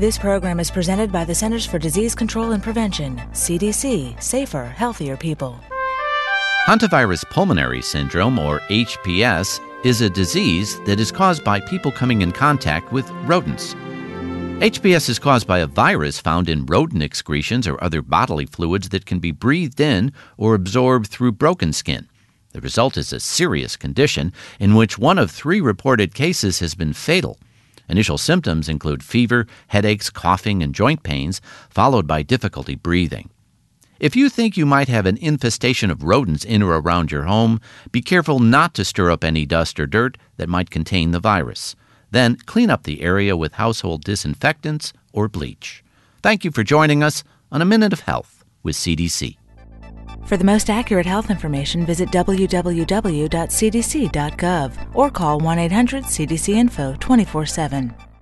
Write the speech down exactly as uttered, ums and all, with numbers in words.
This program is presented by the Centers for Disease Control and Prevention, C D C, Safer, Healthier People. Hantavirus pulmonary syndrome, or H P S, is a disease that is caused by people coming in contact with rodents. H P S is caused by a virus found in rodent excretions or other bodily fluids that can be breathed in or absorbed through broken skin. The result is a serious condition in which one of three reported cases has been fatal. Initial symptoms include fever, headaches, coughing, and joint pains, followed by difficulty breathing. If you think you might have an infestation of rodents in or around your home, be careful not to stir up any dust or dirt that might contain the virus. Then clean up the area with household disinfectants or bleach. Thank you for joining us on A Minute of Health with C D C. For the most accurate health information, visit w w w dot c d c dot gov or call one eight hundred C D C info twenty-four seven.